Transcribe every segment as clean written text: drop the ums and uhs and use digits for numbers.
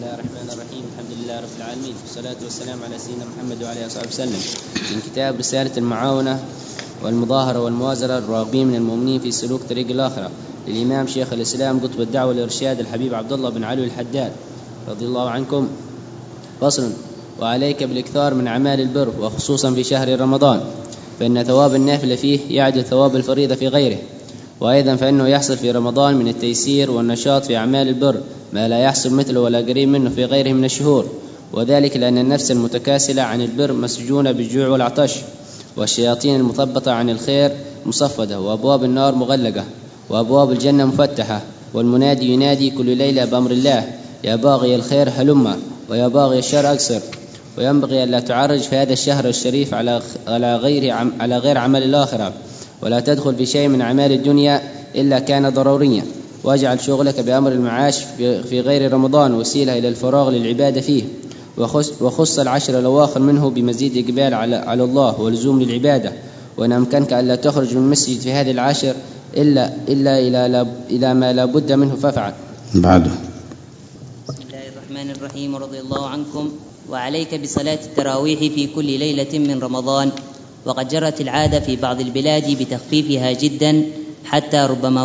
الله الرحمن الرحيم. الحمد لله رب العالمين، والصلاة والسلام على سيدنا محمد وعلى آله وصحبه وسلم. من كتاب رسالة المعاونة والمظاهرة والموازرة الراغبين من المؤمنين في سلوك طريق الآخرة للإمام شيخ الإسلام قطب الدعوة والإرشاد الحبيب عبد الله بن علي الحداد رضي الله عنكم. فصل: وعليك بالإكثار من أعمال البر، وخصوصا في شهر رمضان، فإن ثواب النافلة فيه يعدل ثواب الفريضة في غيره. وأيضا فإنه يحصل في رمضان من التيسير والنشاط في أعمال البر ما لا يحصل مثله ولا قريب منه في غيره من الشهور، وذلك لأن النفس المتكاسلة عن البر مسجونة بالجوع والعطش، والشياطين المثبطة عن الخير مصفدة، وأبواب النار مغلقة، وأبواب الجنة مفتحة، والمنادي ينادي كل ليلة بأمر الله: يا باغي الخير هلم، ويا باغي الشر أقصر. وينبغي أن لا تعرج في هذا الشهر الشريف على غير عمل الآخرة، ولا تدخل في شيء من أعمال الدنيا إلا كان ضروريا، واجعل شغلك بأمر المعاش في غير رمضان وسيلة إلى الفراغ للعبادة فيه، وخص العشر الأواخر منه بمزيد إقبال على الله ولزوم للعبادة. وإن أمكنك ألا تخرج من المسجد في هذه العشر إلى ما لا بد منه فافعل. بعده. بسم الله الرحمن الرحيم. رضي الله عنكم. وعليك بصلاة التراويح في كل ليلة من رمضان، وقد جرت العادة في بعض البلاد بتخفيفها جدا حتى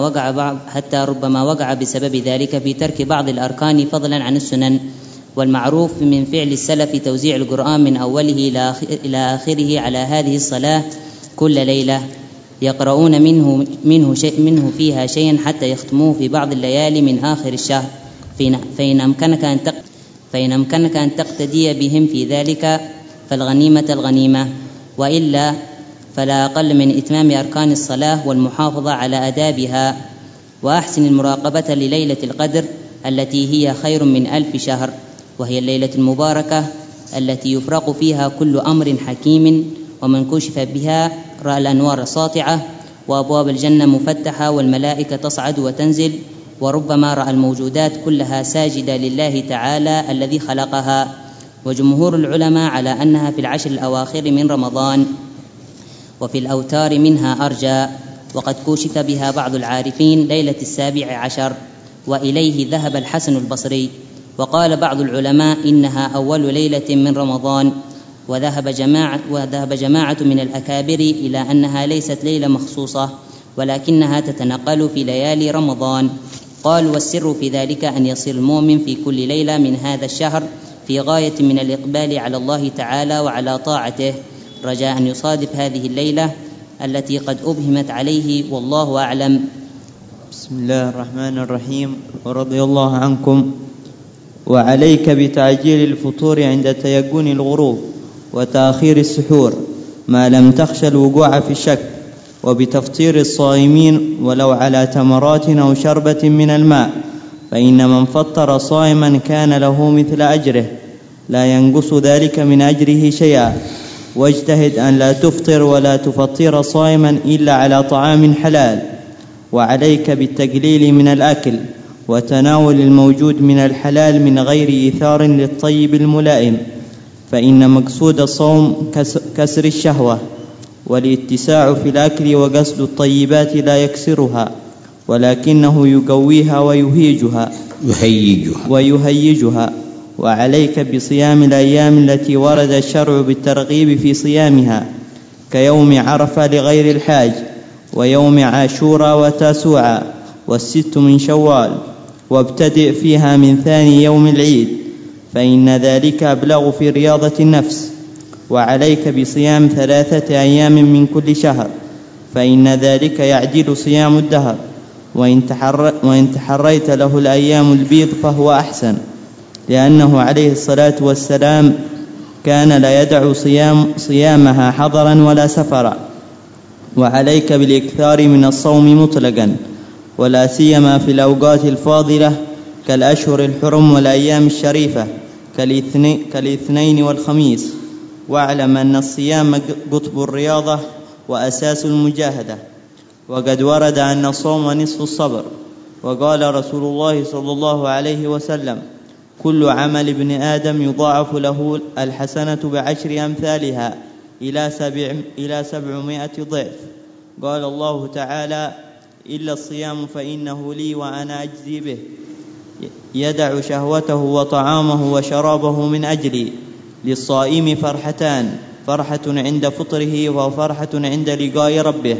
ربما وقع بسبب ذلك في ترك بعض الأركان فضلا عن السنن. والمعروف من فعل السلف توزيع القرآن من أوله إلى آخره على هذه الصلاة كل ليلة، يقرؤون منه فيها شيئا حتى يختموه في بعض الليالي من آخر الشهر، فإن أمكنك أن تقتدي بهم في ذلك فالغنيمة الغنيمة، وإلا فلا أقل من إتمام أركان الصلاة والمحافظة على آدابها. وأحسن المراقبة لليلة القدر التي هي خير من 1000 شهر، وهي الليلة المباركة التي يفرق فيها كل أمر حكيم، ومن كشف بها رأى الأنوار ساطعة، وأبواب الجنة مفتحة، والملائكة تصعد وتنزل، وربما رأى الموجودات كلها ساجدة لله تعالى الذي خلقها. وجمهور العلماء على أنها في العشر الأواخر من رمضان، وفي الأوتار منها أرجى، وقد كشف بها بعض العارفين ليلة 17، وإليه ذهب الحسن البصري. وقال بعض العلماء إنها أول ليلة من رمضان، وذهب جماعة من الأكابر إلى أنها ليست ليلة مخصوصة، ولكنها تتنقل في ليالي رمضان. قال: والسر في ذلك أن يصير المؤمن في كل ليلة من هذا الشهر في غاية من الإقبال على الله تعالى وعلى طاعته، رجاء أن يصادف هذه الليلة التي قد أبهمت عليه، والله أعلم. بسم الله الرحمن الرحيم. ورضي الله عنكم. وعليك بتعجيل الفطور عند تيقن الغروب، وتأخير السحور ما لم تخش الوقوع في الشك، وبتفطير الصائمين ولو على تمرات أو شربة من الماء، فإن من فطر صائما كان له مثل أجره، لا ينقص ذلك من أجره شيئا. واجتهد أن لا تفطر ولا تفطر صائما إلا على طعام حلال. وعليك بالتقليل من الأكل، وتناول الموجود من الحلال من غير إيثار للطيب الملائم، فإن مقصود الصوم كسر الشهوة، والاتساع في الأكل وقصد الطيبات لا يكسرها، ولكنه يقويها ويهيجها. وعليك بصيام الأيام التي ورد الشرع بالترغيب في صيامها، كيوم عرفة لغير الحاج، ويوم عاشوراء وتاسوعا، والست من شوال، وابتدئ فيها من ثاني يوم العيد، فإن ذلك أبلغ في رياضة النفس. وعليك بصيام 3 أيام من كل شهر، فإن ذلك يعدل صيام الدهر، وإن تحريت له الأيام البيض فهو أحسن، لأنه عليه الصلاة والسلام كان لا يدع صيامها حضرا ولا سفرا. وعليك بالإكثار من الصوم مطلقا، ولا سيما في الأوقات الفاضلة كالأشهر الحرم والأيام الشريفة كالاثنين والخميس. واعلم أن الصيام قطب الرياضة وأساس المجاهدة، وقد ورد أن الصوم نصف الصبر. وقال رسول الله صلى الله عليه وسلم: كل عمل ابن آدم يضاعف له الحسنة ب10 أمثالها إلى 700 ضعف. قال الله تعالى: إلا الصيام فإنه لي وأنا أجزي به. يدع شهوته وطعامه وشرابه من أجلي. للصائم فرحتان: فرحة عند فطره وفرحة عند لقاء ربه.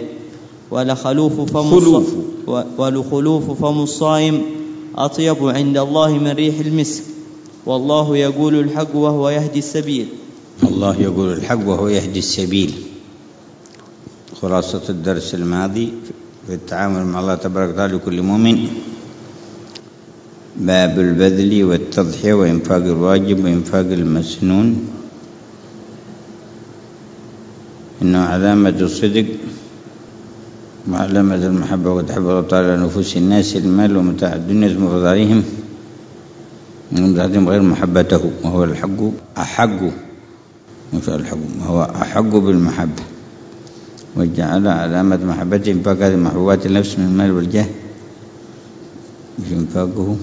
ولخلوف فم الصائم أطيب عند الله من ريح المسك. والله يقول الحق وهو يهدي السبيل. الله يقول الحق وهو يهدي السبيل. خلاصة الدرس الماضي في التعامل مع الله تبارك وتعالى لكل مؤمن: باب البذل والتضحية وإنفاق الواجب وإنفاق المسنون، إنه علامة الصدق وعلامة المحبة. وتحب الله تعالى نفوس الناس المال ومتاع الدنيا ثم فرض عليهم من متعتهم غير محبته، وهو الحق أحق وهو أحق بالمحبة. وجعل علامة محبته إنفاق هذه محبوبات النفس من المال والجاه، مش إنفاقه.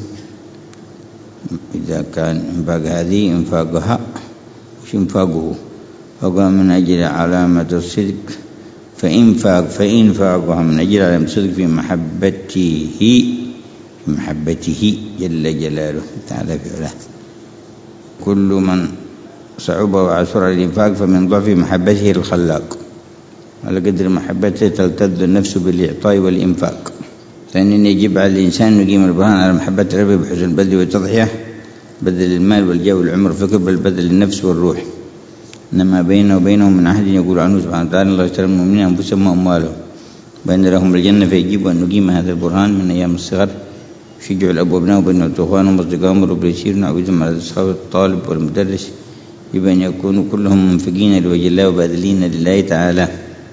إذا كان إنفاق هذه إنفاقها مش إنفاقه. فقال من أجل علامة الصدق فإنفاقها من أجل علامة الصدق في محبته جل جلاله تعالى في علاه. كل من صعوبة وعسر الإنفاق فمن ضعف محبته الخلاق. على قدر محبته تلتذ النفس بالإعطاء والإنفاق. ثانيا يجب على الإنسان أن يقيم البرهان على محبة ربه بحسن البذل والتضحية، بذل المال والجاه والعمر والفكر، بل بذل النفس والروح. إنما بينه وبينهم من عهد يقول عنه سبحانه وتعالى: الله اشترى من المؤمنين أنفسهم وأموالهم بأن لهم الجنة. فيجب أن نقيم هذا البرهان من أيام الصغر، شجع الأب وابنائه وبنوا إخوانهم وأصدقائهم ورب يسير نعودهم على الأصحاب الطالب والمدرس. يجب أن يكونوا كلهم منفقين لوجه الله وباذلين لله تعالى.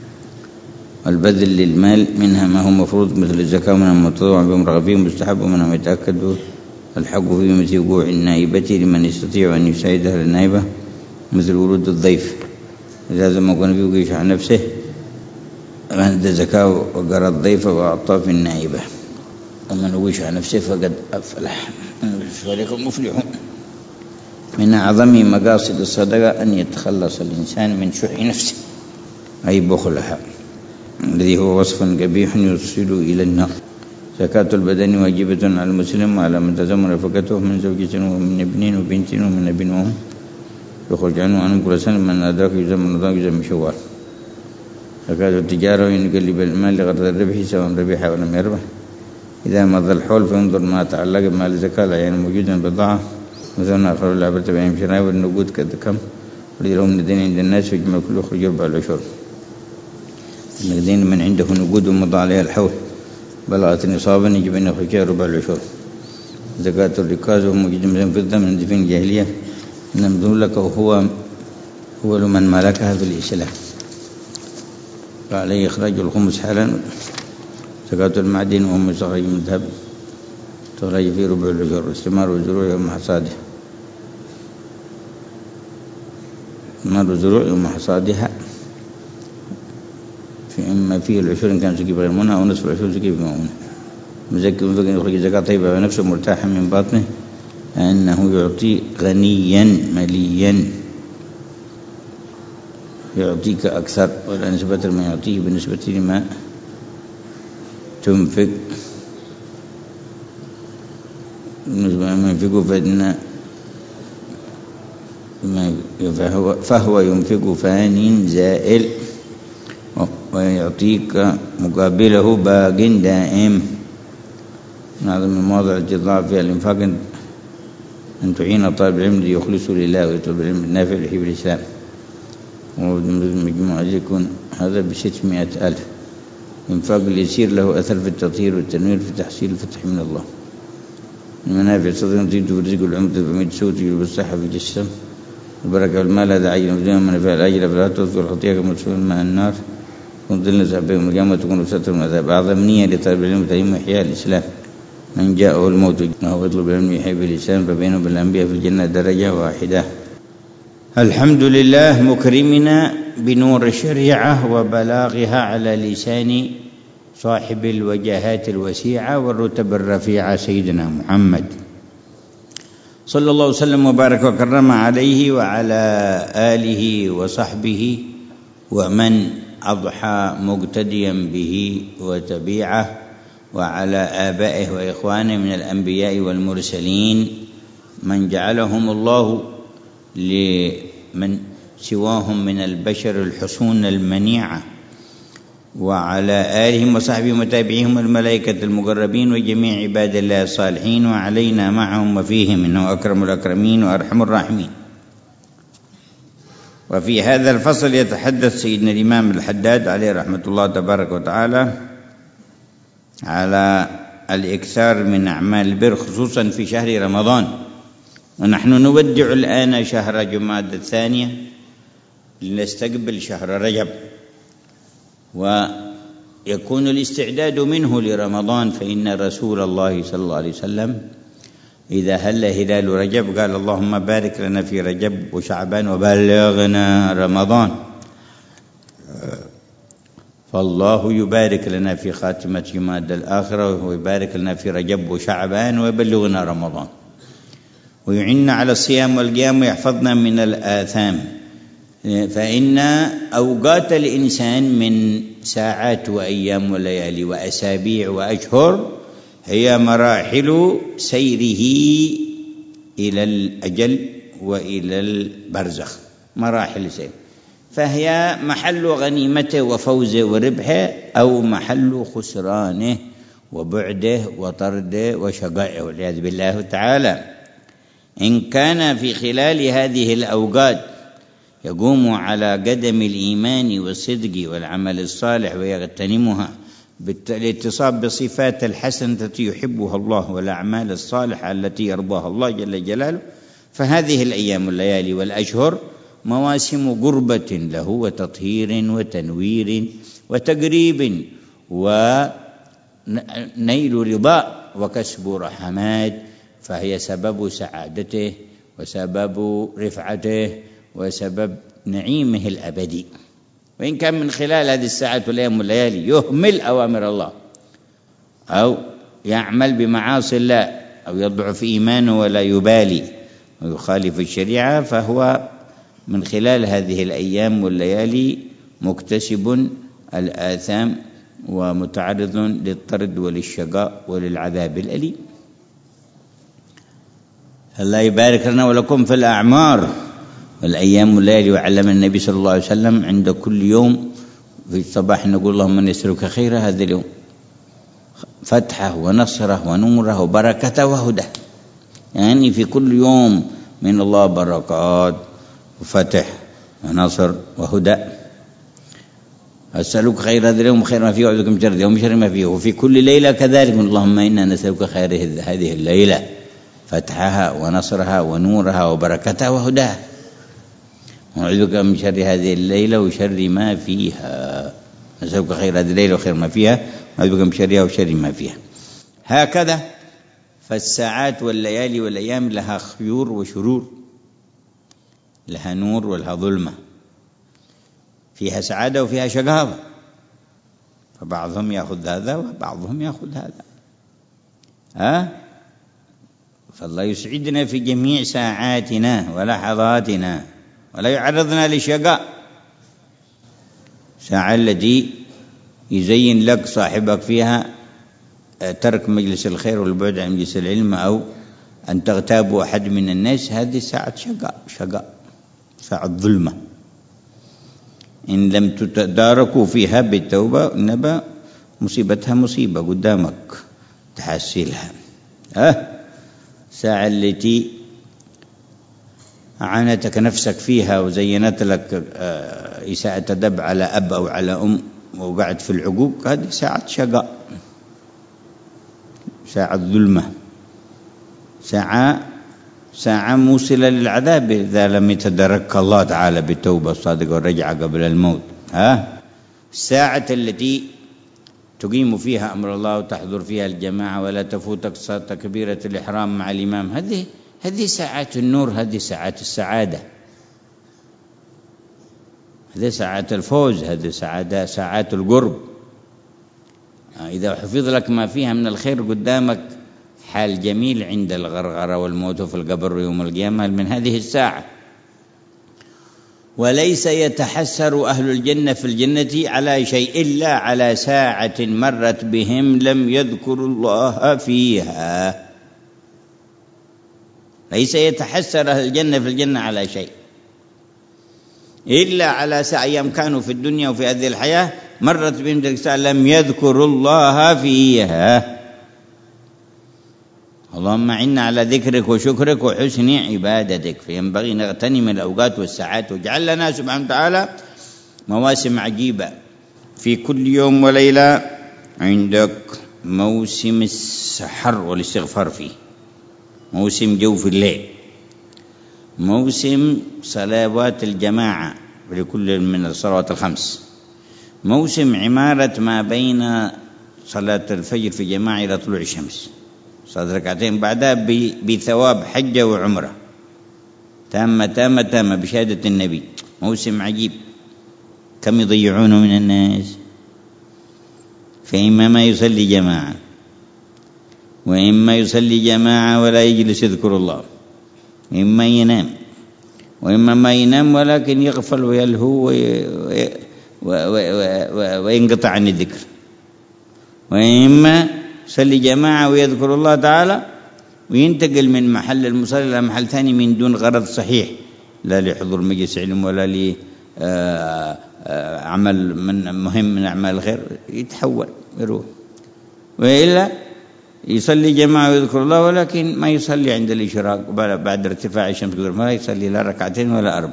والبذل للمال منها ما هو مفروض مثل الزكاة، ومنها متطوع بهم رغبين مستحب، ومنها يتأكد الحق فيه مثل وقوع النائبة لمن يستطيع أن يساعد أهل النائبة، مثل ورود الضيف. لهذا ما كان فيه يشح نفسه عند الزكاة وقرأ الضيف وأعطى في النائبة. ومن وشح نفسه فقد أفلح فليكن المفلحون. من أعظم مقاصد الصدقة أن يتخلص الإنسان من شح نفسه أي بخلها، الذي هو وصف قبيح يوصل إلى النار. زكاة البدن واجبة على المسلم وعلى من تزمن رفقته من زوجة ومن ابن وبنت ومن ابن وهم يخرج عنهم كل سنة من أدرك يزم رمضان يزم شوال. زكاة التجارة ينقلب المال لغرض الربح سواء ربح أو لم يربح. إذا مضى الحول فينظر ما تعلق بمال الزكاة العين موجودا بضاعة مثلا آخر العبرة بهم شراء والنقود كم وليرهم الدين عند الناس ويجمع كل يخرج 4 العشر. الدين من عنده نقود ومضى عليها الحول بلغت نصابا يجب أن يخرج 4 العشر. زكاة الركاز وهو موجود مثلا فضة من دفين الجاهلية نمذول لك وهو أول من ملكها في الإسلام، فعليه إخراج الخمس حالا. زكاة المعدن وهو مستخرج من الذهب تخرج فيه 4 العشر. الثمار والزروع يوم حصادها، الثمار والزروع يوم حصادها، إما فيه العشر إن كان زكي بغير منى أو نصف العشر زكي بمؤونة. مزكي منفق يخرج زكاة طيبة ونفسه مرتاحا من باطنه أنه يعطي غنيا مليا يعطيك أكثر، ولا نسبة ما يعطيه بالنسبة لما تنفق. بالنسبة لما ينفق فهو ينفق فان زائل ويعطيك مقابله باق دائم. هذا من مواضع الاتضاع في الإنفاق أن تعين طالب العلم الذي يخلص لله ويطلب العلم النافع لحب الإسلام. ومجموعة يكون هذا ب600,000. إنفاق اليسير له أثر في التطهير والتنوير في تحصيل الفتح من الله. المنافع صدقا تزيد في الرزق والعمر تفميد سوء تجلب الصحة في الجسم. البركة والمال هذا عجل مفدوما منافع العجل فلا تذكر الخطيئة كما تسوء ماء النار وظل سحبهم القيامة تكون ستر من العذاب. أعظم نية لطالب العلم تعليم إحياء الإسلام. من جاءه الموت وهو يطلب العلم يحيي بالإسلام فبينه بالأنبياء في الجنة درجة واحدة. الحمد لله مكرمنا بنور الشريعة وبلاغها على لسان صاحب الوجهات الوسيعة والرتب الرفيعة سيدنا محمد صلى الله وسلم وبارك وكرم عليه وعلى آله وصحبه ومن أضحى مقتديا به وتبيعه وعلى آبائه وإخوانه من الأنبياء والمرسلين من جعلهم الله لمن سواهم من البشر الحصون المنيعة، وعلى آلهم وصحبهم وتابعيهم الملائكة المقربين وجميع عباد الله الصالحين، وعلينا معهم وفيهم، إنه أكرم الأكرمين وأرحم الراحمين. وفي هذا الفصل يتحدث سيدنا الإمام الحداد عليه رحمة الله تبارك وتعالى على الإكثار من أعمال البر خصوصا في شهر رمضان. ونحن نودع الآن شهر جمادى الثانية لنستقبل شهر رجب، ويكون الاستعداد منه لرمضان، فإن رسول الله صلى الله عليه وسلم إذا هل هلال رجب قال اللهم بارك لنا في رجب وشعبان وبلغنا رمضان، فالله يبارك لنا في خاتمة جمادى الآخرة ويبارك لنا في رجب وشعبان ويبلغنا رمضان، ويعيننا على الصيام والقيام ويحفظنا من الآثام. فإن أوقات الإنسان من ساعات وأيام وليالي وأسابيع وأشهر هي مراحل سيره إلى الأجل وإلى البرزخ، مراحل سير، فهي محل غنيمته وفوزه وربحه أو محل خسرانه وبعده وطرده وشقائه والعياذ بالله تعالى. إن كان في خلال هذه الأوقات يقوم على قدم الإيمان والصدق والعمل الصالح ويغتنمها بالاتصاب بصفات الحسنة التي يحبها الله والأعمال الصالحة التي يرضاها الله جل جلاله، فهذه الأيام والليالي والأشهر مواسم قربة له وتطهير وتنوير وتقريب ونيل رضاء وكسب رحمات، فهي سبب سعادته وسبب رفعته وسبب نعيمه الأبدي. وإن كان من خلال هذه الساعات والأيام والليالي يهمل أوامر الله أو يعمل بمعاصي الله أو يضعف إيمانه ولا يبالي ويخالف الشريعة، فهو من خلال هذه الأيام والليالي مكتسب الآثام ومتعرض للطرد وللشقاء وللعذاب الأليم. الله يبارك لنا ولكم في الأعمار والأيام والليالي. وعلم النبي صلى الله عليه وسلم عند كل يوم في الصباح نقول اللهم نسألك خير هذا اليوم، فتحه ونصره ونوره وبركته وهداه، يعني في كل يوم من الله بركات وفتح ونصر وهدى. أسألك خير هذا اليوم وخير ما فيه، وأعوذ بك من شر اليوم وشر ما فيه. وفي كل ليلة كذلك اللهم إنا نسألك خير هذه الليلة، فتحها ونصرها ونورها وبركتها وهداها، ونعوذ بك من شر هذه الليلة وشر ما فيها. نسألك خير هذه الليلة وخير ما فيها، ونعوذ بك من شرها وشر ما فيها. هكذا فالساعات والليالي والأيام لها خيور وشرور، لها نور ولها ظلمة، فيها سعادة وفيها شقاوة، فبعضهم يأخذ هذا وبعضهم يأخذ هذا. فالله يسعدنا في جميع ساعاتنا ولحظاتنا ولا يعرضنا لشقاء. ساعة التي يزين لك صاحبك فيها ترك مجلس الخير والبعد عن مجلس العلم أو أن تغتاب أحد من الناس، هذه ساعة شقاء، ساعة ظلمة. إن لم تتداركوا فيها بالتوبة نبا مصيبتها مصيبة قدامك تحسلها. ساعة التي أعانتك نفسك فيها وزينت لك إساءة دب على أب أو على أم وقعد في العقوق، هذه ساعة شقاء، ساعة ظلمة، ساعة موصلة للعذاب إذا لم يتدرك الله تعالى بالتوبة الصادقة والرجعة قبل الموت. الساعة التي تقيم فيها أمر الله وتحضر فيها الجماعة ولا تفوتك تكبيرة الإحرام مع الإمام، هذه ساعات النور، هذه ساعات السعادة، هذه ساعات الفوز، هذه ساعات القرب. إذا حفظ لك ما فيها من الخير قدامك حال جميل عند الغرغرة والموت في القبر يوم القيامة من هذه الساعة. وليس يتحسر أهل الجنة في الجنة على شيء إلا على ساعة مرت بهم لم يذكروا الله فيها. ليس يتحسر أهل الجنة في الجنة على شيء إلا على ساعة أيام كانوا في الدنيا وفي هذه الحياة مرت بهم تلك الساعة لم يذكروا الله فيها. اللهم عنا على ذكرك وشكرك وحسن عبادتك. فينبغي نغتنم الأوقات والساعات، واجعل لنا سبحانه وتعالى مواسم عجيبة في كل يوم وليلة. عندك موسم السحر والاستغفار فيه، موسم جوف الليل، موسم صلوات الجماعة لكل من الصلوات الخمس، موسم عمارة ما بين صلاة الفجر في جماعة إلى طلوع الشمس، صلاة ركعتين بعدها بثواب حجة وعمرة تامة تامة تامة بشهادة النبي. موسم عجيب. كم يضيعونه من الناس؟ فإما ما يصلي جماعة، وإما يصلي جماعة ولا يجلس يذكر الله، إما ينام، وإما ما ينام ولكن يغفل ويلهو وينقطع عن الذكر، وإما يصلي جماعة ويذكر الله تعالى وينتقل من محل المصلي إلى محل ثاني من دون غرض صحيح، لا لحضور مجلس علم ولا لعمل مهم من أعمال الخير، يتحول يروح. وإلا يصلي جماعة ويذكر الله ولكن ما يصلي عند الإشراق بعد ارتفاع الشمس، ما يصلي لا ركعتين ولا أربع،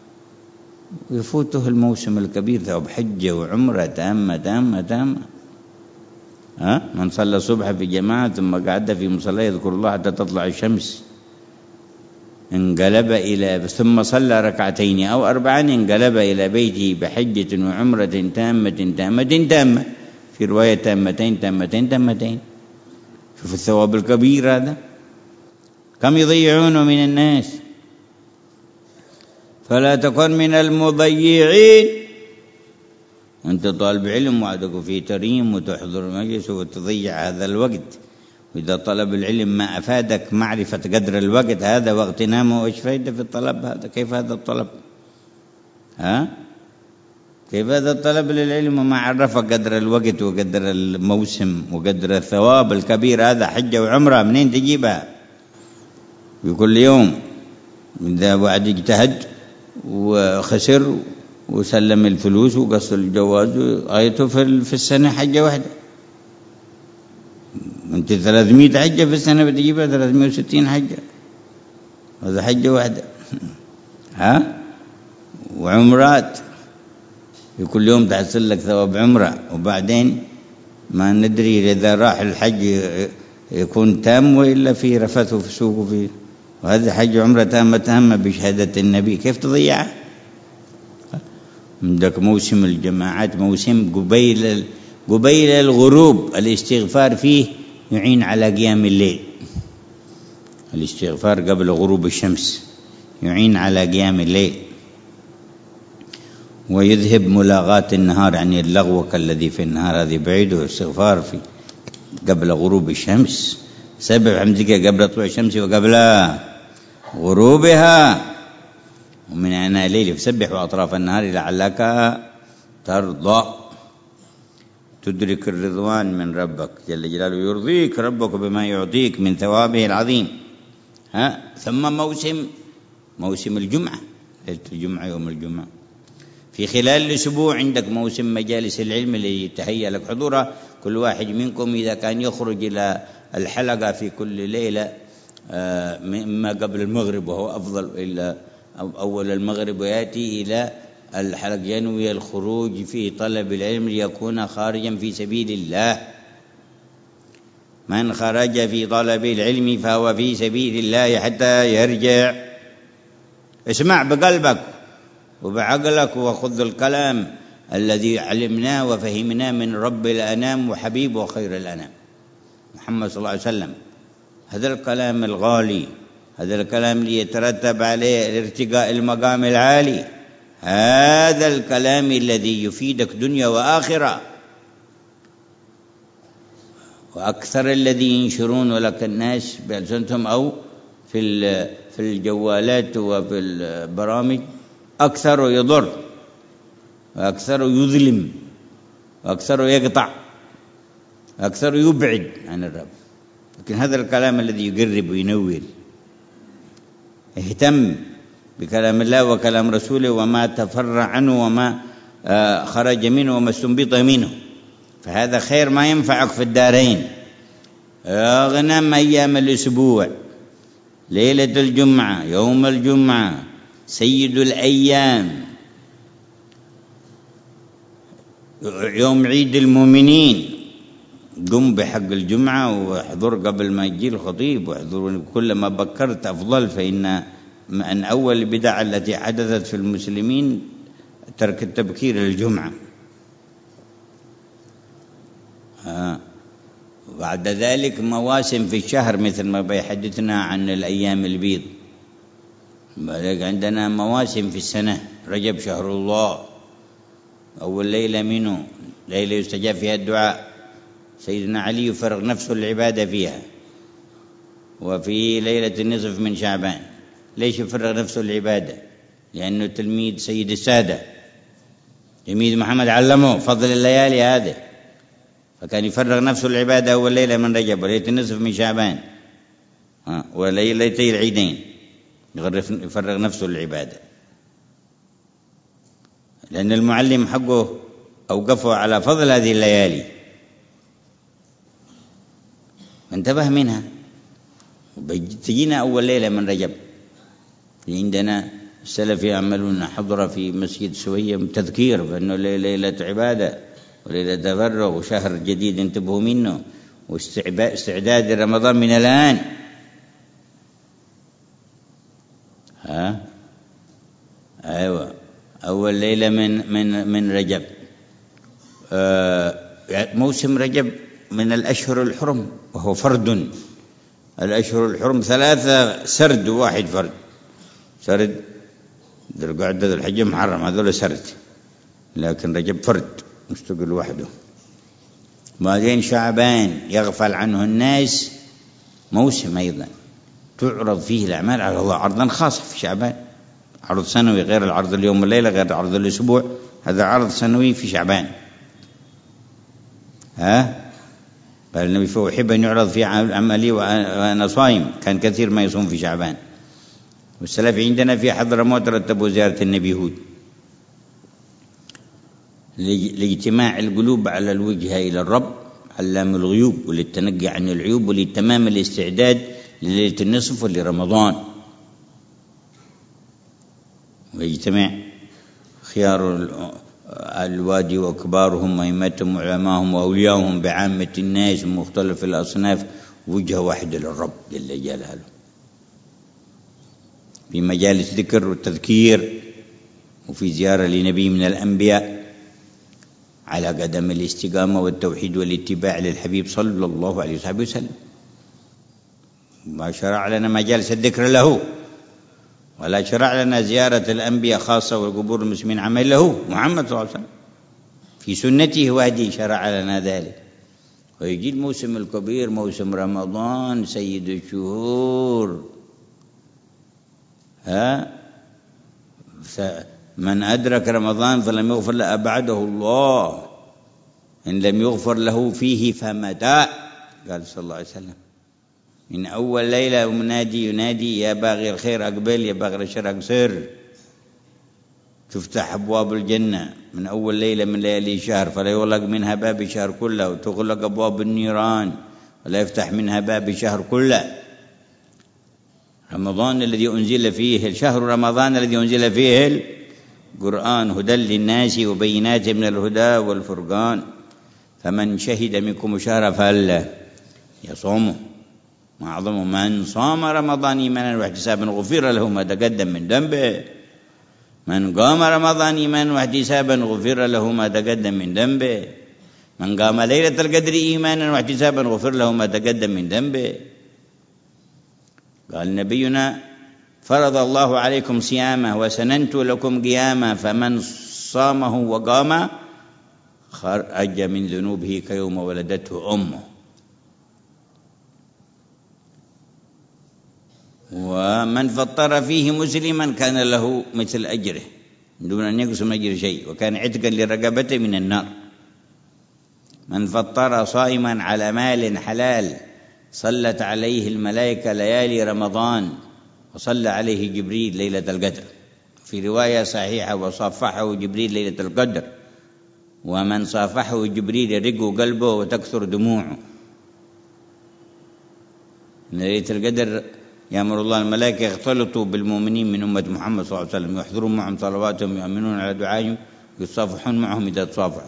يفوته الموسم الكبير ثواب حجة وعمرة تامة تامة تامة. من صلى الصبح في جماعة ثم قعد في مصلى يذكر الله حتى تطلع الشمس انقلب إلى ثم صلى ركعتين أو أربعا انقلب إلى بيته بحجة وعمرة تامة تامة تامة، في رواية تامتين تامتين تامتين. شوف الثواب الكبير هذا، كم يضيعونه من الناس. فلا تكن من المضيعين. أنت طالب علم وعدك في تريم وتحضر مجلس وتضيع هذا الوقت، وإذا طلب العلم ما أفادك معرفة قدر الوقت هذا واغتنامه، وإيش فايدة في الطلب هذا؟ كيف هذا الطلب؟ كيف هذا الطلب للعلم وما عرفك قدر الوقت وقدر الموسم وقدر الثواب الكبير هذا؟ حجة وعمرة منين تجيبها؟ بكل يوم إذا واحد اجتهد وخسر وسلم الفلوس وقص الجواز آيته في السنة حجة واحدة. أنت 300 حجة في السنة بتجيبها 360 حجة، هذا حجة واحدة. وعمرات في كل يوم تحصل لك ثواب عمرة، وبعدين ما ندري إذا راح الحج يكون تام وإلا في رفث وفسوق وفي، وهذا حج عمرة تامة تامة بشهادة النبي، كيف تضيعها؟ عندك موسم الجماعات، موسم قبيل الغروب، الاستغفار فيه يعين على قيام الليل. الاستغفار قبل غروب الشمس يعين على قيام الليل ويذهب ملاغاة النهار، يعني اللغو الذي في النهار هذه بعيده. الاستغفار في قبل غروب الشمس، سبح حمدك قبل طلوع الشمس وقبل غروبها، ومن آناء الليل فسبح وأطراف النهار لعلك ترضى، تدرك الرضوان من ربك جل جلاله، يرضيك ربك بما يعطيك من ثوابه العظيم. ثم موسم الجمعة، ليلة الجمعة يوم الجمعة. في خلال الأسبوع عندك موسم مجالس العلم اللي يتهيأ لك حضورها. كل واحد منكم إذا كان يخرج إلى الحلقة في كل ليلة إما قبل المغرب وهو أفضل، إلا أول المغرب، ويأتي إلى الحلقة ينوي الخروج في طلب العلم ليكون خارجا في سبيل الله. من خرج في طلب العلم فهو في سبيل الله حتى يرجع. اسمع بقلبك وبعقلك وخذ الكلام الذي علمناه وفهمناه من رب الأنام وحبيب وخير الأنام محمد صلى الله عليه وسلم. هذا الكلام الغالي، هذا الكلام ليترتب عليه ارتقاء المقام العالي، هذا الكلام الذي يفيدك دنيا وآخرة. وأكثر الذي ينشرون لك الناس بألسنتهم أو في الجوالات وفي البرامج أكثر يضر وأكثر يظلم وأكثر يقطع وأكثر يبعد عن الرب. لكن هذا الكلام الذي يقرب وينور. اهتم بكلام الله وكلام رسوله وما تفرع عنه وما خرج منه وما استنبط منه، فهذا خير ما ينفعك في الدارين. اغنم أيام الأسبوع، ليلة الجمعة، يوم الجمعة، سيد الأيام، يوم عيد المؤمنين، قم بحق الجمعة واحضر قبل ما يجي الخطيب، واحضر كلما بكرت أفضل. فإن من أول البدع التي حدثت في المسلمين ترك التبكير للجمعة. بعد ذلك مواسم في الشهر مثل ما بيحدثنا عن الأيام البيض. عندنا مواسم في السنة. رجب شهر الله، أول ليلة منه ليلة يستجاب فيها الدعاء، سيدنا علي يفرغ نفسه العبادة فيها. وفي ليلة النصف من شعبان. ليش يفرغ نفسه العبادة؟ لأنه تلميذ سيد السادة، تلميذ محمد علمه فضل الليالي هذه، فكان يفرغ نفسه العبادة أول ليلة من رجب وليلة النصف من شعبان وليلتي العيدين، يفرغ نفسه العبادة. لأن المعلم حقه أوقفه على فضل هذه الليالي، انتبه منها. تجينا أول ليلة من رجب. عندنا السلف يعملون حضرة في مسجد سوية تذكير فإنه ليلة عبادة وليلة تفرغ وشهر جديد انتبهوا منه، واستعداد رمضان من الآن. أيوة، أول ليلة من رجب. موسم رجب من الأشهر الحرم، وهو فرد. الأشهر الحرم 3 سرد وواحد فرد. سرد ذو القعدة ذو الحجة محرم، هذول سرد، لكن رجب فرد مستقل وحده. بعدين شعبان يغفل عنه الناس، موسم أيضا تعرض فيه الأعمال على الله عرضا خاص. في شعبان عرض سنوي غير العرض اليوم والليلة غير عرض الأسبوع، هذا عرض سنوي في شعبان. قال النبي فأحب أن يعرض في عملي وأنا صائم، كان كثير ما يصوم في شعبان. والسلف عندنا في حضرموت رتبوا زيارة النبي هود لاجتماع القلوب على الوجهة إلى الرب علام الغيوب، وللتنقي عن العيوب، ولتمام الاستعداد لليلة النصف ولرمضان. ويجتمع خيار الوادي وكبارهم وأئمتهم وعلماءهم وأولياءهم بعامة الناس من مختلف الأصناف، وجهة واحدة للرب جل جلاله، في مجالس ذكر والتذكير، وفي زيارة لنبي من الأنبياء على قدم الاستقامة والتوحيد والاتباع للحبيب صلى الله عليه وسلم. ما شرع لنا مجالس الذكر له، ولا شرع لنا زيارة الأنبياء خاصة والقبور المسلمين عمل له محمد صلى الله عليه وسلم في سنته وهديه، شرع لنا ذلك. ويجي الموسم الكبير موسم رمضان سيد الشهور. من أدرك رمضان فلم يغفر له أبعده الله، إن لم يغفر له فيه فمتى، قال صلى الله عليه وسلم. من أول ليلة منادي ينادي يا باغي الخير أقبل، يا باغي الشر أقصر. تفتح أبواب الجنة من أول ليلة من ليالي الشهر، فلا يغلق منها باب الشهر كله، وتغلق أبواب النيران ولا يفتح منها باب الشهر كله. رمضان الذي أنزل فيه، شهر رمضان الذي أنزل فيه القرآن هدى للناس وبينات من الهدى والفرقان، فمن شهد منكم الشهر فلا يصومه. أعظم من صام رمضان إيمانا واحتسابا غفر له ما تقدم من ذنبه. من قام رمضان إيمانا واحتسابا غفر له ما تقدم من ذنبه. من قام ليلة القدر إيمانا واحتسابا غفر له ما تقدم من ذنبه. قال نبينا فرض الله عليكم صيامه وسننت لكم قيامه، فمن صامه وقام خرج من ذنوبه كيوم ولدته أمه. ومن فطر فيه مسلما كان له مثل أجره دون أن يقسم أجر شيء، وكان عتقا لرقبته من النار. من فطر صائما على مال حلال صلت عليه الملائكة ليالي رمضان، وصلى عليه جبريل ليلة القدر. في رواية صحيحة وصافحه جبريل ليلة القدر، ومن صافحه جبريل يرق قلبه وتكثر دموعه. ليلة القدر يأمر الله الملائكة يختلطوا بالمؤمنين من أمة محمد صلى الله عليه وسلم، يحضرون معهم صلواتهم، يؤمنون على دعائهم، يصافحون معهم إذا تصافحوا.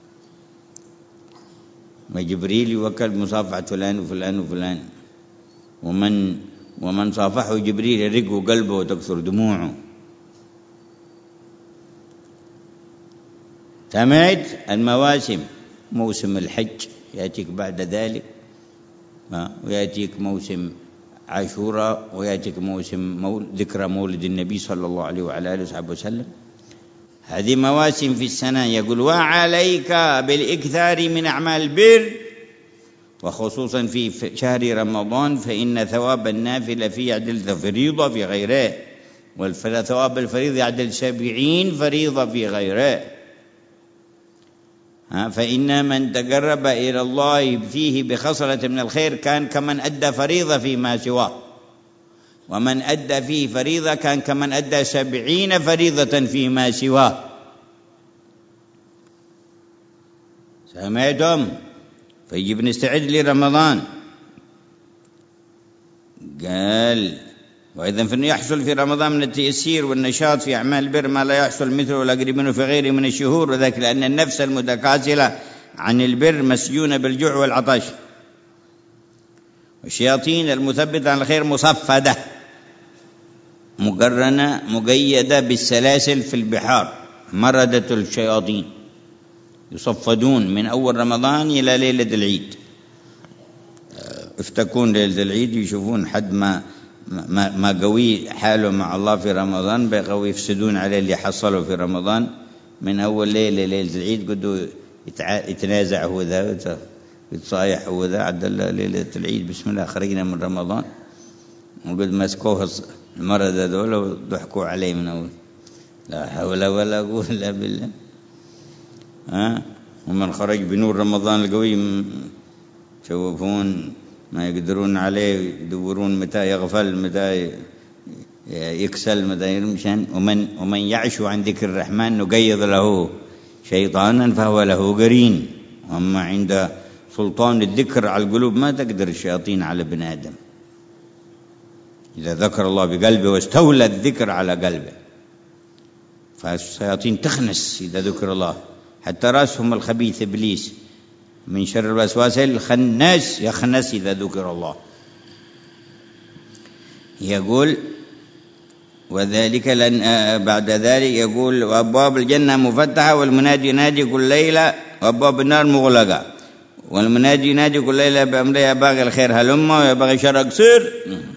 وجبريل يوكل بمصافحة فلان وفلان وفلان، ومن صافحه جبريل يرق قلبه وتكثر دموعه. تمت المواسم، موسم الحج يأتيك بعد ذلك، ويأتيك موسم عاشوراء، ويأتيك موسم ذكرى مولد النبي صلى الله عليه وعلى آله وصحبه وسلم. هذه مواسم في السنة. يقول وعليك بالإكثار من أعمال البر، وخصوصا في شهر رمضان، فإن ثواب النافلة فيه يعدل فريضة في غيره، وثواب الفريضة يعدل 70 فريضة في غيره. فإن من تقرب إلى الله فيه بخصلة من الخير كان كمن أدى فريضة فيما سواه، ومن أدى فيه فريضة كان كمن أدى 70 فريضة فيما سواه. سمعتم؟ فيجب نستعد لرمضان. قال وإذا فإنه يحصل في رمضان من التيسير والنشاط في أعمال البر ما لا يحصل مثله ولا قريب منه في غيره من الشهور، وذلك لأن النفس المتكاسلة عن البر مسجونة بالجوع والعطش، والشياطين المثبتة عن الخير مصفدة مقرنة مقيدة بالسلاسل في البحار، مردة الشياطين يصفدون من أول رمضان إلى ليلة العيد. افتكون ليلة العيد يشوفون حد ما قوي حاله مع الله في رمضان بقوي يفسدون عليه اللي حصلوا في رمضان من أول ليلة ليلة العيد. قدوا يتنازع هو ذا يتصايح هو ذا عدل ليلة العيد بسم الله خرجنا من رمضان، وقد مسكوه المرض هذول وضحكوا عليه من أول. لا حول ولا قوة إلا بالله. ومن خرج بنور رمضان القوي شوفون ما يقدرون عليه، يدورون متى يغفل متى يكسل متى يرمشن. ومن يعش عن ذكر الرحمن نقيض له شيطانا فهو له قرين. وأما عند سلطان الذكر على القلوب ما تقدر الشياطين على ابن آدم. إذا ذكر الله بقلبه واستولى الذكر على قلبه، فالشياطين تخنس إذا ذكر الله، حتى رأسهم الخبيث إبليس من شر الوسواس الخناس يخنس إذا ذكر الله. يقول وذلك لأن بعد ذلك يقول وأبواب الجنة مفتحة والمنادي ينادي كل ليلة، وأبواب النار مغلقة والمنادي ينادي كل ليلة بأمره يا باغي الخير هلم ويا باغي شر اقصر.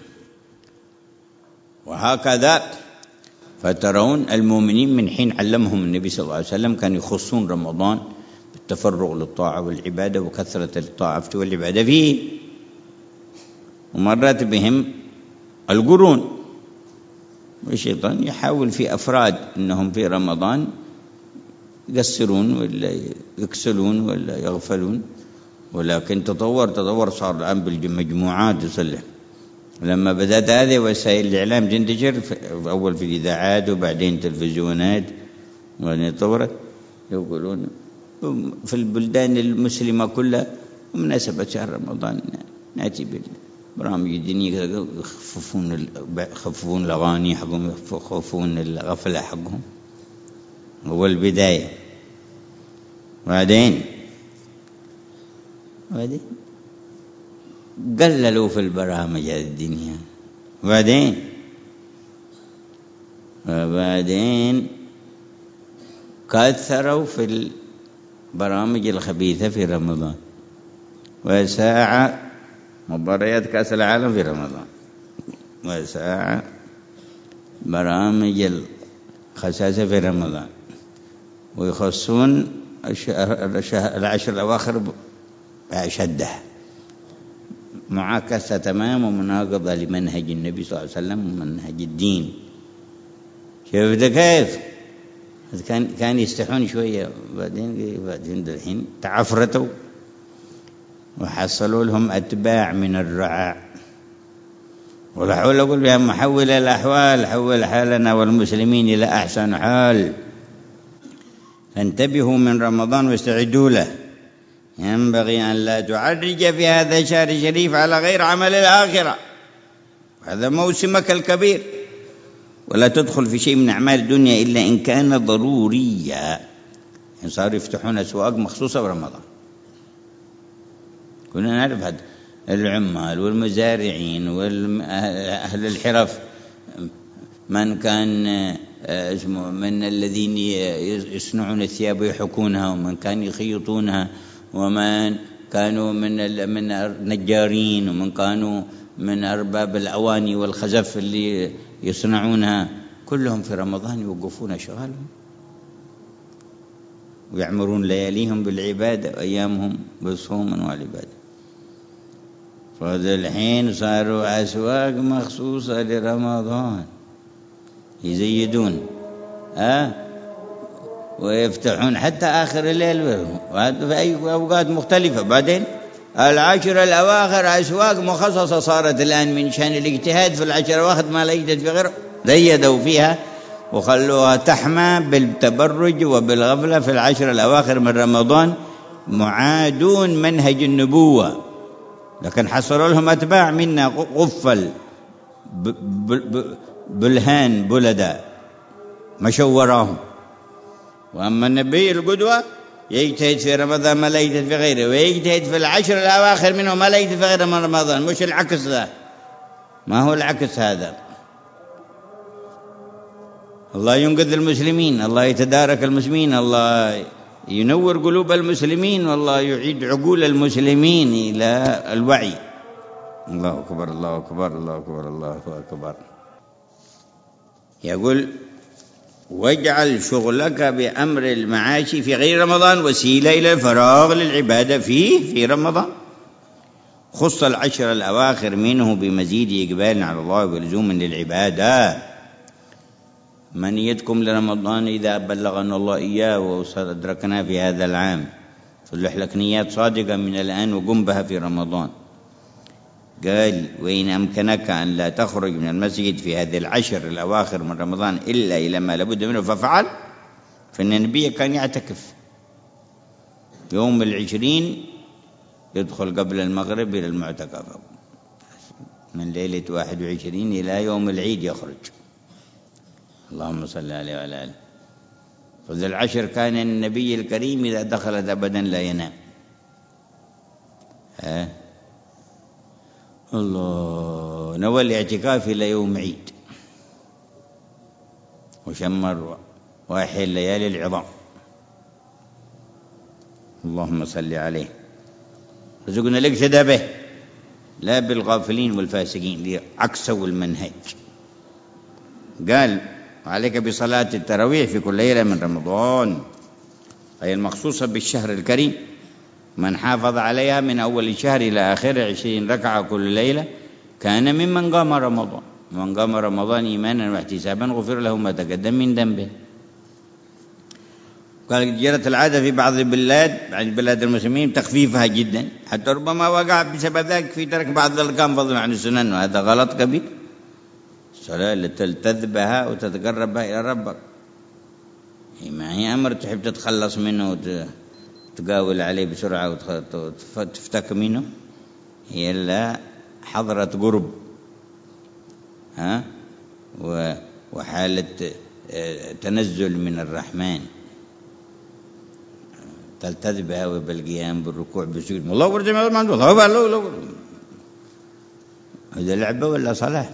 وهكذا فترون المؤمنين من حين علمهم النبي صلى الله عليه وسلم كانوا يخصون رمضان بالتفرغ للطاعة والعبادة وكثرة الطاعة والعبادة فيه. ومرات بهم القرون، والشيطان يحاول في أفراد أنهم في رمضان يقصرون ولا يكسلون ولا يغفلون، ولكن تطور صار الآن بالمجموعات يصلح. لما بدأت هذه وسائل الإعلام تنتشر أول في الإذاعات وبعدين تلفزيونات وبعدين تطورت، يقولون في البلدان المسلمة كلها بمناسبة شهر رمضان نأتي بالبرامج الدينية يخففون الأغاني حقهم، يخففون الغفلة حقهم. هو البداية. وبعدين قللوا في البرامج الدينية، وبعدين كثروا في البرامج الخبيثة في رمضان، وساعة مباريات كأس العالم في رمضان، وساعة برامج الخساسة في رمضان، ويخصون العشر الأواخر بأشدها معاكسة تمام ومناقضة لمنهج النبي صلى الله عليه وسلم ومنهج الدين. شفت كيف؟ كان يستحون شوية، بعدين الحين تعفرتوا وحصلوا لهم أتباع من الرعاع. ولا حول أقول بها محول الأحوال، حول حالنا والمسلمين إلى أحسن حال. فانتبهوا من رمضان واستعدوا له. ينبغي أن لا تعرج في هذا الشهر الشريف على غير عمل الآخرة، هذا موسمك الكبير. ولا تدخل في شيء من أعمال الدنيا إلا إن كان ضروريا. صاروا يفتحون أسواق مخصوصة برمضان. كنا نعرف هذا، العمال والمزارعين وأهل الحرف، من كان اسمه من الذين يصنعون الثياب ويحكونها، ومن كان يخيطونها، ومن كانوا من النجارين، ومن كانوا من أرباب الأواني والخزف اللي يصنعونها، كلهم في رمضان يوقفون أشغالهم ويعمرون لياليهم بالعبادة وأيامهم بالصوم والعبادة. فهذا الحين صاروا أسواق مخصوصة لرمضان، يزيدون ويفتحون حتى آخر الليل، وهذا في أي أوقات مختلفة. بعدين العشر الأواخر أسواق مخصصة صارت الآن من شأن الاجتهاد في العشر الأواخر ما لا يوجد في غيره، زيدوا فيها وخلوها تحمى بالتبرج وبالغفلة في العشر الأواخر من رمضان، معادون منهج النبوة. لكن حصلوا لهم أتباع منا غفل بلهان بلدا مشوا وراهم. وأما النبي القدوة يجتهد في رمضان ما لا يجتهد في غيره، ويجتهد في العشر الأواخر منه ما لا يجتهد في غيره من رمضان، مش العكس ذا، ما هو العكس هذا. الله ينقذ المسلمين، الله يتدارك المسلمين، الله ينور قلوب المسلمين، والله يعيد عقول المسلمين إلى الوعي. الله أكبر الله أكبر الله أكبر الله أكبر. يقول واجعل شغلك بأمر المعاش في غير رمضان وسيلة إلى الفراغ للعبادة في رمضان. خص العشر الأواخر منه بمزيد إقبال على الله ولزوم للعبادة. منيتكم لرمضان إذا بلغنا الله إياه وأدركنا في هذا العام، صلح لك نيات صادقة من الآن وقم بها في رمضان. قال وإن أمكنك أن لا تخرج من المسجد في هذه العشر الأواخر من رمضان إلا إلى ما لابد منه فافعل. فإن النبي كان يعتكف يوم 20 يدخل قبل المغرب إلى المعتكف، من ليلة 21 إلى يوم العيد يخرج. اللهم صل عليه وعلى آله. فذي العشر كان النبي الكريم إذا دخلت أبدا لا ينام. الله نوى الاعتكاف إلى يوم عيد، وشمر واحد ليالي العظام. اللهم صل عليه. رزقنا الاقتداء به لا بالغافلين والفاسقين اللي عكسوا المنهج. قال عليك بصلاة التراويح في كل ليلة من رمضان، أي المخصوصة بالشهر الكريم. من حافظ عليها من أول الشهر إلى آخره 20 ركعة كل ليلة كان ممن قام رمضان. من قام رمضان إيمانا واحتسابا غفر له ما تقدم من ذنبه. قال جرت العادة في بعض البلاد، بعض بلاد المسلمين، تخفيفها جدا، حتى ربما وقع بسبب ذلك في ترك بعض الأركان فضلا عن السنن، وهذا غلط كبير. الصلاة اللي تلتذ بها وتتقرب بها إلى ربك، ما هي أمر تحب تتخلص منه وتقاول عليه بسرعة وتفتك منه، هي إلا حضرة قرب وحالة تنزل من الرحمن تلتذ بها وبالقيام بالركوع بالسجود. الله ورجع ما عنده الله هذا لعبة ولا صلاة؟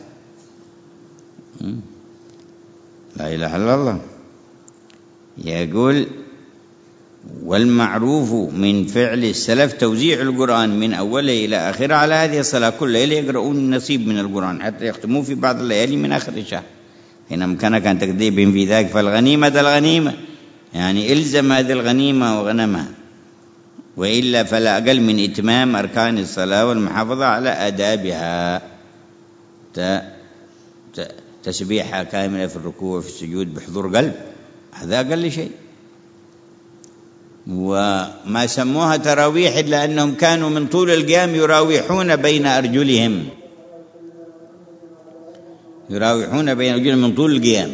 لا إله إلا الله. يقول والمعروف من فعل السلف توزيع القرآن من أوله إلى آخره على هذه الصلاة، كل ليلة يقرؤون نصيب من القرآن حتى يختموه في بعض الليالي من آخر الشهر. إن أمكنك أن تكذيبهم في ذلك فالغنيمة الغنيمة، يعني إلزم هذه الغنيمة وغنمها، وإلا فلا أقل من إتمام أركان الصلاة والمحافظة على آدابها. تسبيحها كاملة في الركوع في السجود بحضور قلب هذا أقل شيء. وما سموها تراويح إلا أنهم كانوا من طول القيام يراوحون بين أرجلهم، يراوحون بين أرجلهم من طول القيام.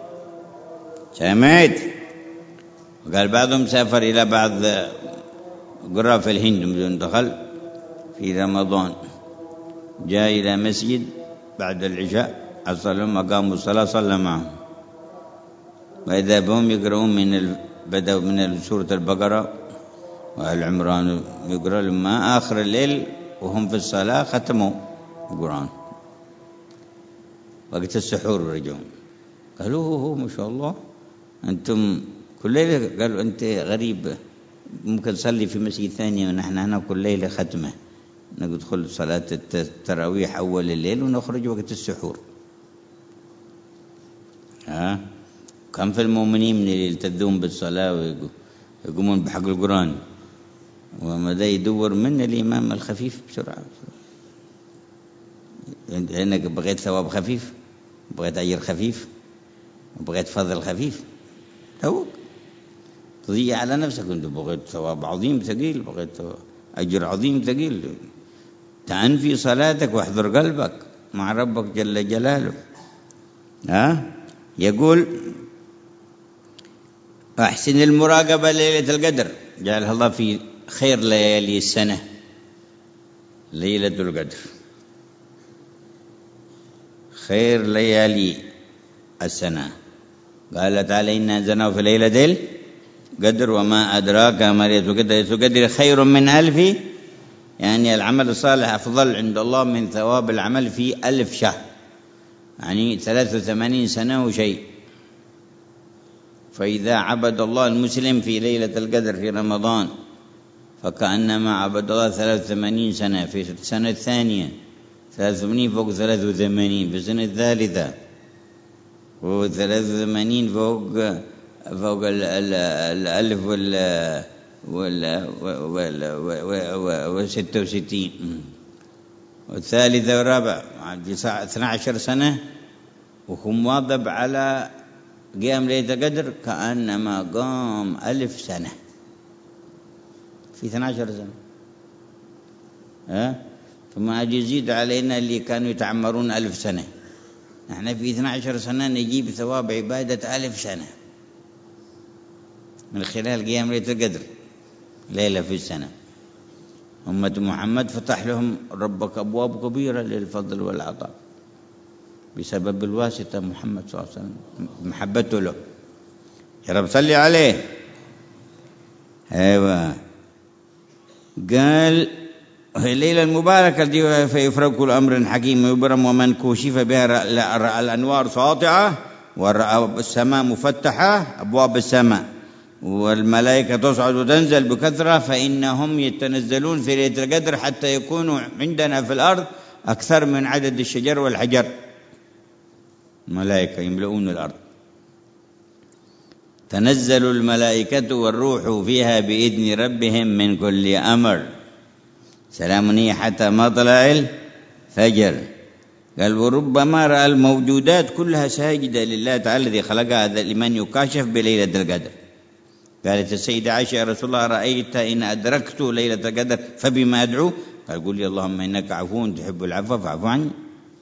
سمعت؟ وقال بعضهم سافر إلى بعض قرى في الهند بدون دخل في رمضان، جاء إلى مسجد بعد العشاء أصلهم أقاموا الصلاة صلى معهم، وإذا بهم يقرؤون بدأوا من سورة البقرة وآل عمران، يقرأ لما آخر الليل وهم في الصلاة ختموا القرآن. وقت السحور رجعوا قالوا هو ما شاء الله أنتم كل ليلة. قالوا أنت غريب، ممكن تصلي في مسجد ثاني ونحن هنا كل ليلة ختمة، ندخل صلاة التراويح أول الليل ونخرج وقت السحور. كم في المؤمنين من اللي يلتذون بالصلاة ويقومون بحق القرآن، وماذا يدور من الإمام الخفيف بسرعة. لأنك بغيت ثواب خفيف، بغيت أجر خفيف، وبغيت فضل خفيف، توك تضيع على نفسك. أنت بغيت ثواب عظيم ثقيل، بغيت أجر عظيم ثقيل، تنفي صلاتك واحضر قلبك مع ربك جل جلاله. يقول أحسن المراقبة ليلة القدر، جعلها الله في خير ليالي السنة ليلة القدر، خير ليالي السنة. قال تعالى إنا أنزلناه في ليلة القدر وما أدراك ما ليلة القدر، ليلة القدر خير من 1000، يعني العمل الصالح أفضل عند الله من ثواب العمل في 1000 شهر، يعني 83 سنة وشيء. فإذا عبد الله المسلم في ليلة القدر في رمضان فكأنما عبد الله 83 سنة. في السنة الثانية 83 فوق 83، في السنة الثالثة فوق 83 فوق 1000 و66، والثالثة والرابعة 12 سنة، وهو مواظب على قيام ليلة القدر كأنما قام 1000 سنة في 12 سنة. ثم يزيد علينا اللي كانوا يتعمرون 1000 سنة، نحن في 12 سنة نجيب ثواب عبادة 1000 سنة من خلال قيام ليلة القدر ليلة في السنة. أمة محمد فتح لهم ربك أبواب كبيرة للفضل والعطاء بسبب الواسطة محمد صلى الله عليه وسلم، محبته له. يا رب صلي عليه. أيوة، قال الليلة المباركة دي فيفرق كل أمر حكيم ويبرم، ومن كشف بها رأى الأنوار ساطعة، ورأى السماء مفتحة أبواب السماء، والملائكة تصعد وتنزل بكثرة، فإنهم يتنزلون في ليلة القدر حتى يكونوا عندنا في الأرض أكثر من عدد الشجر والحجر. ملائكة يملؤون الأرض. تنزل الملائكة والروح فيها بإذن ربهم من كل أمر، سلام هي حتى مطلع الفجر. قال وربما رأى الموجودات كلها ساجدة لله تعالى الذي خلقها، هذا لمن يكاشف بليلة القدر. قالت السيدة عائشة يا رسول الله رأيت إن أدركت ليلة القدر فبما أدعو؟ قال قل لي اللهم إنك عفو تحب العفو فاعف عني،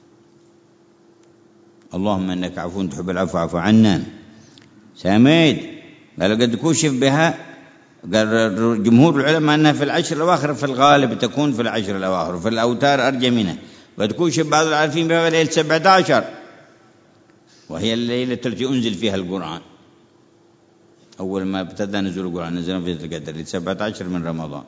اللهم إنك عفو تحب العفو فاعف عنا. سمعت؟ قال قد كشف بها، قال جمهور العلماء أنها في العشر الأواخر، في الغالب تكون في العشر الأواخر، وفي الأوتار أرجى منها. قد كشف بعض العارفين بها ليلة 17، وهي الليلة التي أنزل فيها القرآن. أول ما ابتدى نزول القرآن نزل في القدر ليلة 17 من رمضان.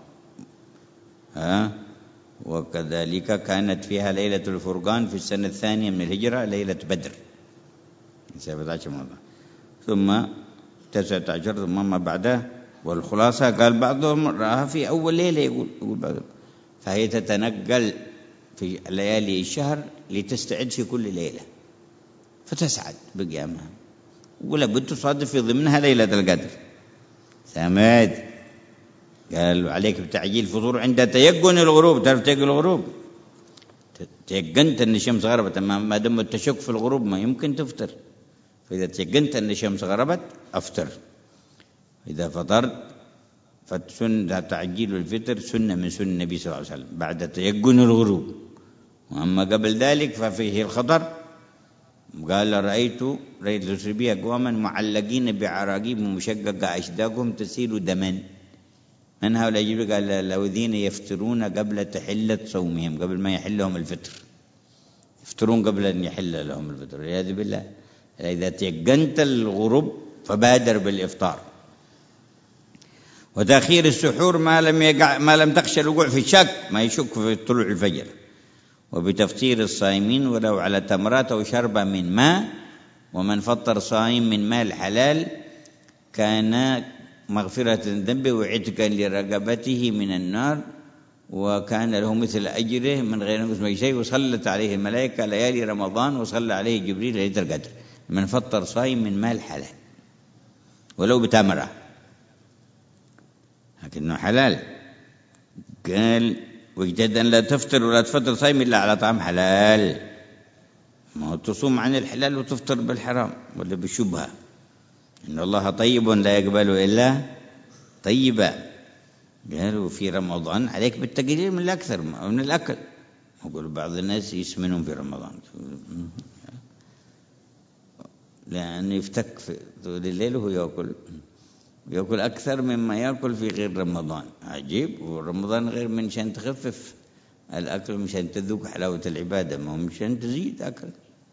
وكذلك كانت فيها ليلة الفرقان في السنة الثانية من الهجرة، ليلة بدر 17 من رمضان، ثم 19 ثم ما بعدها. والخلاصة قال بعضهم رأها في أول ليلة، يقول بعضهم، فهي تتنقل في ليالي الشهر لتستعد في كل ليلة فتسعد بقيامها، ولا بد تصادف في ضمنها ليلة القدر. سمعت؟ قال عليك بتعجيل الفطور عند تيقن الغروب. تعرف تيقن الغروب؟ تيقنت أن الشمس غربت، ما دام التشك في الغروب ما يمكن تفطر، فإذا تيقنت أن الشمس غربت أفطر. إذا فطرت فسنة تعجيل الفطر سنة من سنة النبي صلى الله عليه وسلم بعد تيقن الغروب. وأما قبل ذلك ففيه الخطر. قال رأيت السربية أقواما معلقين بعراقيب مشققة أشداقهم تسيل دما. من هؤلاء يجب؟ قال الذين يفطرون قبل تحلة صومهم، قبل ما يحلهم الفطر، يفطرون قبل أن يحل لهم الفطر والعياذ بالله. إذا تيقنت الغروب فبادر بالإفطار. وتأخير السحور ما لم تخشى الوقوع في الشك، ما يشك في طلوع الفجر. وبتفطير الصائمين ولو على تمرات أو شربة من ماء. ومن فطر صائم من ماء الحلال كان مغفرة الذنب وعتقا لرقبته من النار، وكان له مثل أجره من غير نقص شيء. وصلت عليه الملائكة ليالي رمضان، وصلى عليه جبريل ليلة القدر. من فطر صائم من ماء الحلال ولو بتمرة، لكنه حلال. قال واجتهد أن لا تفطر ولا تفطر صائم إلا على طعام حلال. ما هو تصوم عن الحلال وتفطر بالحرام ولا بالشبهة. إن الله طيب لا يقبل إلا طيبا. قالوا في رمضان عليك بالتقليل من الأكثر من الأكل. يقول بعض الناس يسمنون في رمضان لأنه يفتك في طول الليل وهو يأكل أكثر مما يأكل في غير رمضان. عجيب. ورمضان غير من شان تخفف الأكل، مشان تذوق حلاوة العبادة، ما هو مشان تزيد أكل.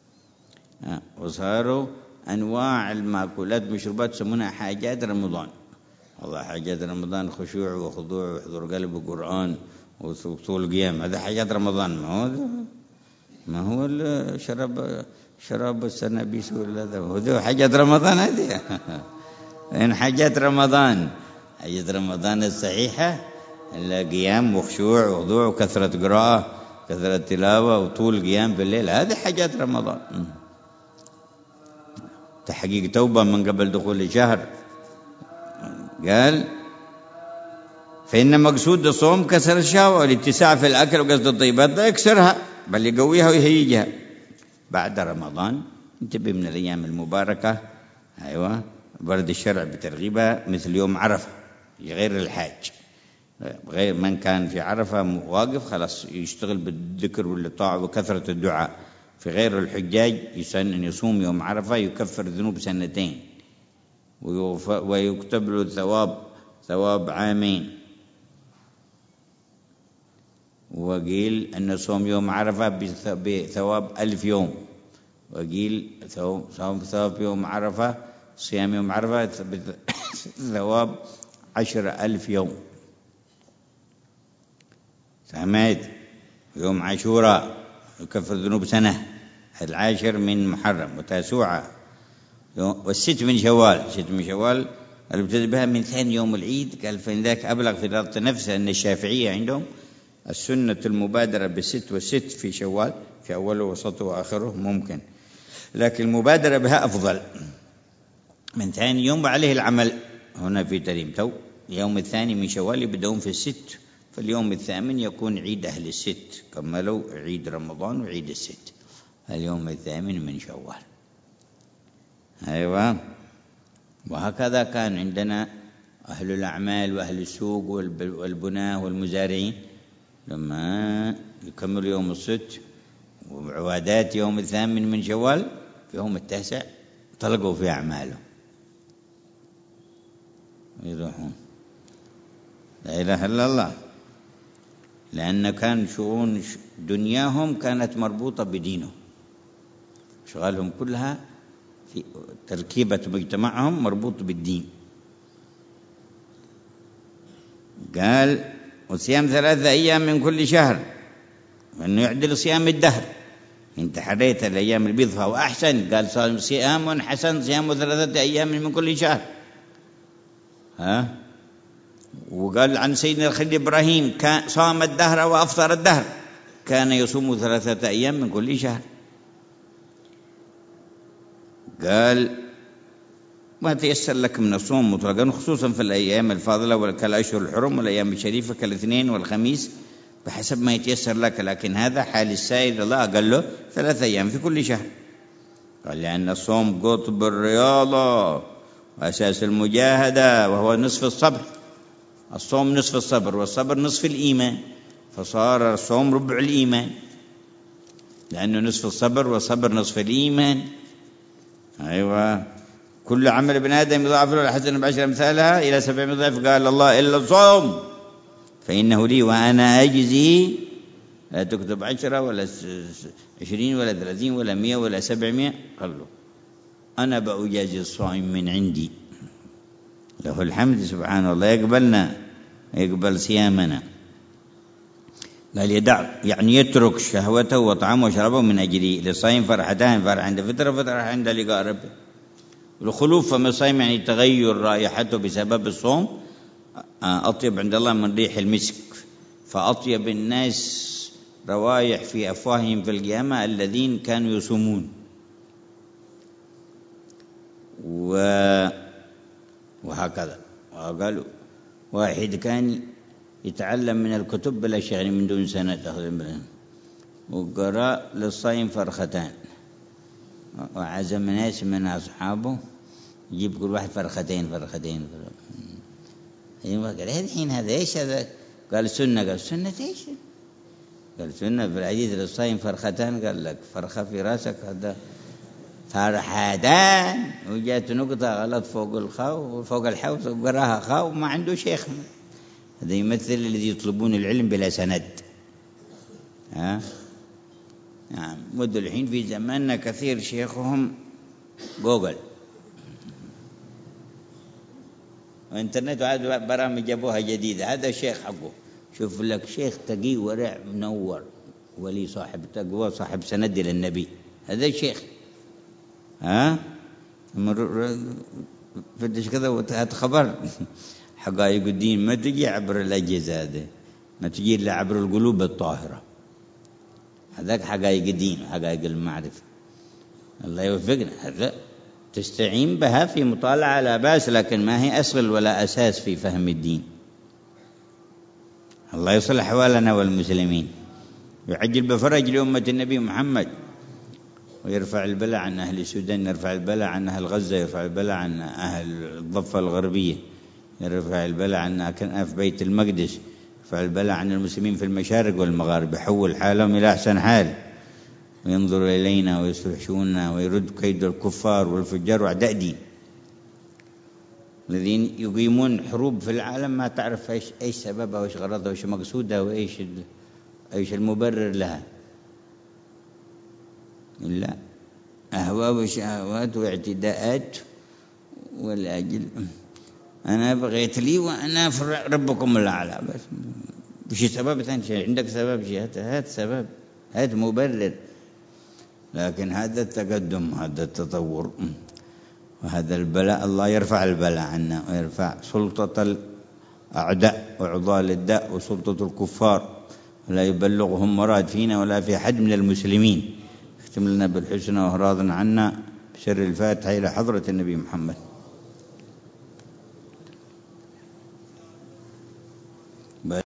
وصاروا أنواع المأكولات مشروبات يسمونها حاجات رمضان. والله حاجات رمضان خشوع وخضوع وحضور قلب وقرآن وطول قيام، هذا حاجات رمضان. ما هو شراب السنابيس ولا هذا هو حاجات رمضان هذه. إن حاجات رمضان، حاجات رمضان الصحيحة القيام وخشوع وخضوع وكثرة قراءة، كثرة تلاوة وطول قيام بالليل، هذه حاجات رمضان. تحقيق توبة من قبل دخول الشهر. قال فإن مقصود الصوم كسر الشهوة والاتساع في الأكل وقصد الطيبات لا يكسرها بل يقويها ويهيجها. بعد رمضان انتبه من الأيام المباركة، أيوة، برد الشرع بترغيبها، مثل يوم عرفة غير الحاج. غير من كان في عرفة واقف خلاص يشتغل بالذكر والطاعة وكثرة الدعاء. في غير الحجاج يسن أن يصوم يوم عرفة يكفر ذنوب سنتين ويكتب له ثواب عامين. وقيل أن صوم يوم عرفة بثواب 1000 يوم. وقيل ثواب يوم عرفة، صيام يوم عرفة ثواب 10,000 يوم. سمعت؟ يوم عاشوراء يكفر ذنوب سنة، 10 من محرم وتاسوعة، والست من شوال. ست من شوال الابتداء بها من ثاني يوم العيد. قال فإن ذاك أبلغ في ضبط نفسه. أن الشافعية عندهم السنة المبادرة بالست، والست في شوال في أوله وسطه وآخره ممكن، لكن المبادرة بها أفضل من ثاني يوم. وعليه العمل هنا في تريم تو يوم الثاني من شوال يبدأون في الست، فاليوم الثامن يكون عيد أهل الست، كملوا عيد رمضان وعيد الست اليوم الثامن من شوال. أيوة. وهكذا كان عندنا أهل الأعمال وأهل السوق والبناء والمزارعين لما يكملوا يوم الست وعوادات يوم الثامن من شوال، في يوم التاسع طلقوا في أعمالهم يروحون. لا إله إلا الله. لأن كان شؤون دنياهم كانت مربوطة بدينهم، شغالهم كلها في تركيبة مجتمعهم مربوط بالدين. قال وصيام 3 أيام من كل شهر، وأنه يعدل صيام الدهر. إن تحريت الأيام البيض فهو أحسن. قال صيام حسن صيام 3 أيام من كل شهر. وقال عن سيدنا الخليل إبراهيم كان صام الدهر وأفطر الدهر، كان يصوم 3 أيام من كل شهر. قال ما تيسر لك من الصوم مطلقا، خصوصا في الأيام الفاضلة كالأشهر الحرم والأيام الشريفة كالاثنين والخميس، بحسب ما يتيسر لك. لكن هذا حال السائل الله قال له 3 أيام في كل شهر. قال لأن الصوم قطب الرياضة وأساس المجاهدة، وهو نصف الصبر. الصوم نصف الصبر، والصبر نصف الإيمان، فصار الصوم ربع الإيمان، لأنه نصف الصبر والصبر نصف الإيمان. أيوة. كل عمل ابن آدم يضاعف له الحسنة بعشر أمثالها إلى 700 ضعف. قال الله إلا الصوم فإنه لي وأنا أجزي. لا تكتب 10 ولا 20 ولا 30 ولا 100 ولا 700. قال له أنا بأجازي الصائم من عندي. له الحمد سبحان الله. يقبلنا، يقبل صيامنا. قال يدع يعني يترك شهوته وطعامه وشرابه من أجلي. للصائم فرحتان، فرح عند فطرة وفرح عند لقاء ربه. الخلوف فم الصائم يعني تغير رائحته بسبب الصوم، أطيب عند الله من ريح المسك. فأطيب الناس روايح في أفواههم في القيامة الذين كانوا يصومون. وهكذا. وقالوا واحد كان يتعلم من الكتب بلا شغل من دون سنة، وقرأ للصائم فرختان، وعزم ناس من أصحابه يجيب كل واحد فرختين. قال الحين هذا إيش هذا؟ قال سنة. قال سنة إيش؟ قال سنة في الحديث للصائم فرختان. قال لك فرخة في راسك، هذا فرحتان. وجات نقطة غلط فوق الخاء فوق الحوض وقراها خاء وما عنده شيخ. هذا يمثل الذي يطلبون العلم بلا سند. نعم. مد الحين في زماننا كثير شيخهم جوجل وإنترنت، وعاد برامج جابوها جديدة. هذا الشيخ حقه. شوف لك شيخ تقي ورع منور ولي صاحب تقوى صاحب سند للنبي، هذا الشيخ. فتش كذا وهات خبر حقائق الدين ما تجي عبر الأجهزة، هذه ما تجي إلا عبر القلوب الطاهرة. هذاك حقائق الدين وحقائق المعرفة. الله يوفقنا. هذا تستعين بها في مطالعة لا بأس، لكن ما هي أصل ولا أساس في فهم الدين. الله يصلح أحوالنا والمسلمين، يعجل بفرج لأمة النبي محمد، ويرفع البلاء عن أهل السودان، يرفع البلاء عن أهل غزة، يرفع البلاء عن أهل الضفة الغربية، يرفع البلاء عن أكناف بيت المقدس، يرفع البلاء عن المسلمين في المشارق والمغارب، يحول حالهم إلى أحسن حال، وينظر إلينا ويصلح شؤوننا، ويرد كيد الكفار والفجار وأعداء دين الذين يقيمون حروب في العالم ما تعرف إيش سببها وإيش غرضها وإيش مقصودها وإيش المبرر لها، إلا أهواء وشهوات واعتداءات. والأجل أنا بغيت لي وأنا ربكم الأعلى. بس مش سبب ثاني شيء، عندك سبب شيء هات سبب، هات مبرر. لكن هذا التقدم، هذا التطور، وهذا البلاء، الله يرفع البلاء عنا ويرفع سلطة الأعداء وعضال الداء وسلطة الكفار، ولا يبلغهم مراد فينا ولا في أحد من المسلمين. اختم لنا بالحسنى وراض عنا بسر الفاتحة إلى حضرة النبي محمد.